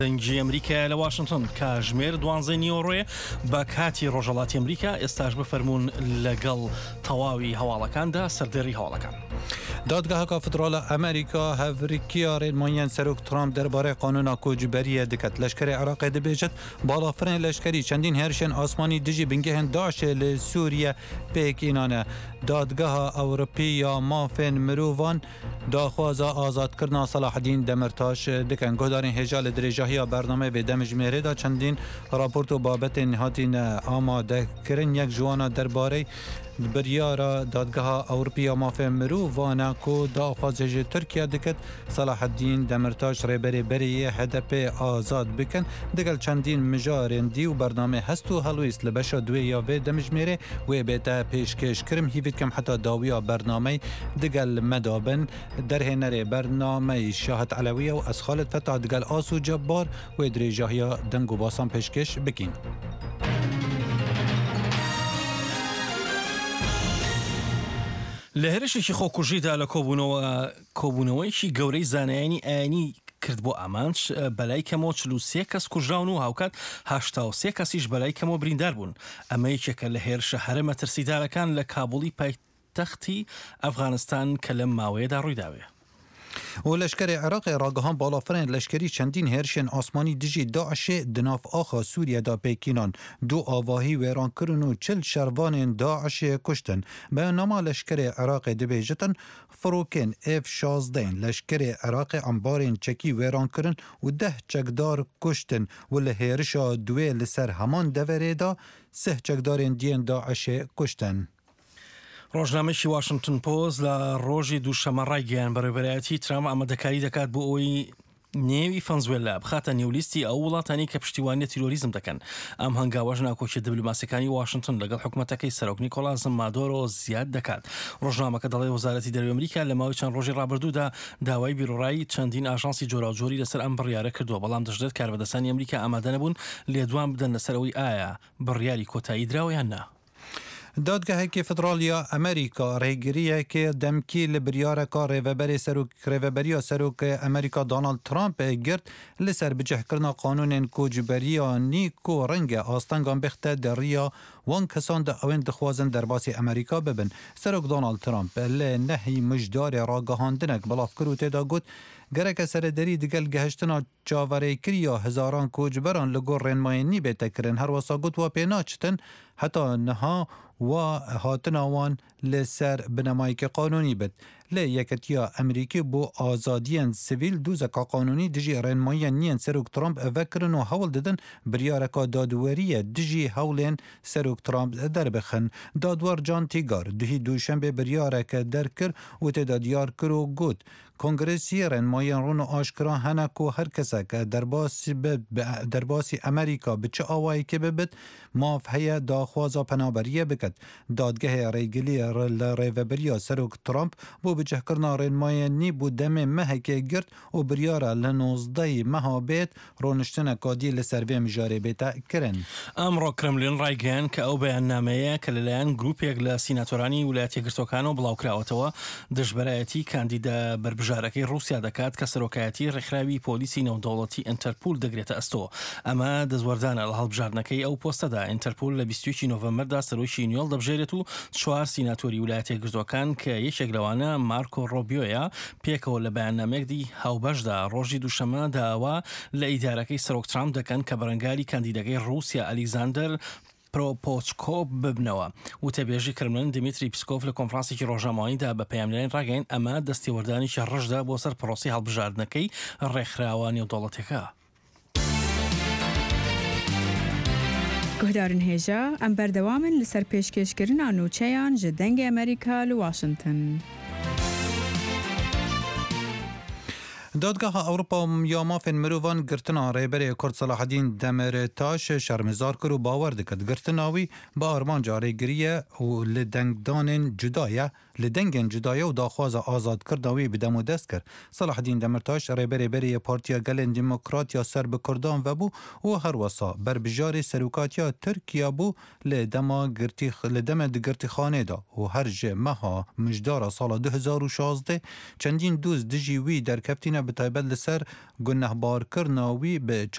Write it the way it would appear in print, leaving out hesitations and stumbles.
دەنگی ئەمریکا لە واشنگتن کاژمێر 12 نیوەڕۆیە بە کاتی ڕۆژهەڵاتی ئەمریکا ئێستاش بفەرمونون لەگەڵ تەواوی هەواڵەکاندا سەردێڕی هەواڵەکان. دادگاهەکە فدراڵە ئەمریکا هەڤریکیا ڕێنماییان سەرۆک ترامپ دەربارەی قانونا کۆچبەریە دەکات. لەشکری عێراقی دەبێژێت باڵافرین لەشکری چەندین هێرشێن ئاسمانی دژی بنگەهێن داعشێ لە سووریە پێکینانە. دادگاها ئەوروپی یا مافێن مرۆڤان داخوازە ئازادکردنا سەلاحدین دەمرتاش دکەن. گۆدارین هێژا لە درێژاهیا بەرنامەی بێدەمژمێرێدا چەندین راپۆرت و بابەتێن هاتینە ئامادەکردن. یەک جوانە دەربارەی بریارە دادگاها ئەوروپیا مافێن مرۆڤانە کۆ داخوازێژی تورکیا دکت سەلاحدین دەمرتاش ڕێبەرێ بەریە هەدەپێ ئازاد بکەن دەگەل چەندین مژارێن دی و بەرنامە هەست و هەڵویست لە بەشە دوێ یا وێ دەمژمێرێ وێ بێتە پێشکەشکرم هیویتکەم حتا داویە بەرنامەی دەگەل مەدابن دەرهێنەرێ بەرنامەی شاهد عەلەویە و ئەسخالت فەتا دەگەل ئاس و جەبار وێ درێژاهیا دەنگ و باسان پێشکەش بکەین. لە هێرشێکی خۆکوژیدا لە کۆبوونەوەیکی گەورەی زانایانی ئاینی کرد بۆ ئامانج بەلای کەمەوە 43 کەس کوژراون و هاوکات 83 کەسیش بەلای کەمەوە بریندار بوون. ئەمە یەکێکە لە هێرشە هەرێمە ترسیدارەکان لە کابوڵی پایتەختی ئەفغانستان کە لەم ماوەیەدا ڕوویداوێ. و لشکری عراقی راگهان بالافرین لشکری چندین هرشن آسمانی دژی داعش دناف آخا سوریه دا پیکینان دو آواهی ویران کرن و 40 شروان داعش کشتن. بیاننامه لشکری عراقی دبیجتن فروکن F-16 لشکری عراقی انبارین چکی ویران کرن و 10 چکدار کشتن و لهرشا دوی لسر همان دوره دا 3 چکدارین دین داعش کشتن. ڕۆژنامەیەکی واشنگتن پۆست لە ڕۆژی دووشەمە ڕایگەیان بەڕێوەبەرایەتی ترامپ ئامادەکاری دەکات بۆ ئەوەی نێوی فەنزوێلا بخاتە نێولیستی ئەو وڵاتانی کە پشتیوانی تیرۆریزم دەکەن. ئەم هەنگاوەش ناکۆکی دیبلۆماسیەکانی واشنگتن لەگەڵ حکوومەتەکەی سەرۆک نیکۆلاس مادۆرۆ زیاد دەکات. ڕۆژنامەکە دەڵێ وەزارەتی دەرەوەی ئەمریکا لە ماوەی چەند ڕۆژی ڕابردوودا داوای بیرۆڕایی چەندین ئاژانسی جۆراوجۆری لەسەر ئەم بڕیارە کردووە، بەڵام دەژێت کاربەدەستانی ئەمریکا ئامادە نەبوون لێدوان بدەن لەسەرەوەی ئایا بڕیاری کۆتایی دراوە یان نا. دادگاهێکی فدرالیە ئەمریکا ڕێگریەکێ دەمکی لە بریارەکە ڕێڤەبەریە سەرۆک ئەمریکا دۆناڵد ترامپ گرت لەسەر بجەهکردنا قانونên کۆچبەرییانی کۆ ڕەنگە ئاستەنگان بێختە دەڕیە وان کەسان ئەوێن دەخوازن دەرباسی ئەمریکا ببن. سەرۆک دۆناڵد ترامپ لە نەهی مژدارێ ڕاگەهاندنێک بەڵاف کرد و تێدا گوت گەرەکە سەرەدەری دگەل گەهشتنا چاوەڕێکریە هزاران کۆچبەران لە گۆڕ ڕێنمایەنی بێتەکردن هەروەسا گوت وا پێناچتن هەتا نەها و هاتناوان لەسەر بنەمایکی قانونی بێت. لە یەکەتیا ئەمریکی بۆ ئازادیان سڤیل دووزەکە قانونی دژی ڕێنماییان نیەن سەرۆک ترامپ ئەڤەکردن و هەوڵ دەدەن بریارەکە دادوەریە دژی هەوڵێن سەرۆک ترامپ دەربخن. دادوەر جان تیگار دوهی دووشەمبێ بریارەکە دەرکرد و تێدا دیار کرد و گوت کۆنگرسی ڕێنماییان ڕوون و ئاشکرا هەنەک و هەر کەسەکە دەرباسی ئەمریکا بچ ئاوایەکێ ببێت ماف هەیە داخوازە پەنابەریە بکات. دادگەهێ ڕێگلی لە ڕێڤەبەریە سەرۆک ترامپ بۆ بجەهکردنا ڕێنماییانی بوو دەمێ مەهەکێ گرت و بریارە لە 19 مەها بێت ڕۆنشتنە کادی لەسەر vê mijarê بێتە kirin. ئەمڕۆ کرملین ڕایگەیان کە ئەو بەیاننامەیە کە لەلایەن گروپێک لە سیناتۆرانی ویلایەتە یەکگرتوەکانەوە بڵاوکراوەتەوە دژبەرایەتی کاندیدا بربژارەکەی رووسیا دەکات کە سەرۆکایەتی ڕێکخراوی پۆلیسی نێودەوڵەتی ئینتەرپۆل دەگرێتە ئەستۆ. ئەمە دەزوەردانە لە هەڵبژاردنەکەی ئەو پۆستەدا. ئینتەرپۆل لە 21 نۆڤەمبەردا سەرۆکی نیۆڵ دەبژێرێت و 4 سیناتۆری ویلایەتە یەکگرتوەکان کە یەکێک لەوانە مارکۆ ڕۆبیۆیە پێکەوە لە بەیاننامەیەکدی هاوبەشدا ڕۆژی دووشەمە داوا لە ئیدارەکەی سەرۆک ترامپ دەکەن کە بەرەنگاری کاندیدەکەی رووسیا ئەلیکزاندەر پرۆپۆچکۆ ببنەوە. وتەبێژی کرملین دیمیتری پیسکۆف لە کۆنفرانسێکی ڕۆژنامەوەییدا بە پەیامنەران ڕاگەین ئەمە دەستێوەردانێکی ڕەشدا بۆ سەر پرۆسی هەڵبژاردنەکەی ڕێکخراوە نێودەوڵەتیەکە. گۆدارن هێژە ئەم بەردەوامن لەسەر پێشکەشکردنا نوچەیان ji dengê ئەمریکا لە واشنگتن. دادگاها ئەوروپا یا مافên مرۆڤان girtina rêberê Kurd Selaheddîn Demirtaş şermezar kir û bawer dikir. Girtina wî bi armanca rêgiriye û li dengdanên cuda ye لدنگن جدایه و داخواز آزاد کرداوی بدمو دست کرد. صلاح الدین دمرتاش ریبری بری پارتیا گلن دموکراتیا سرب کردان و بو و هر وسا بر بجار سروکاتیا ترکیه بو لدم دگرتی خانه دا و هر جه مها مجدار سال 2016 چندین دوز دجیوی در کفتینه به تایبت لسر گنهبار کرناوی به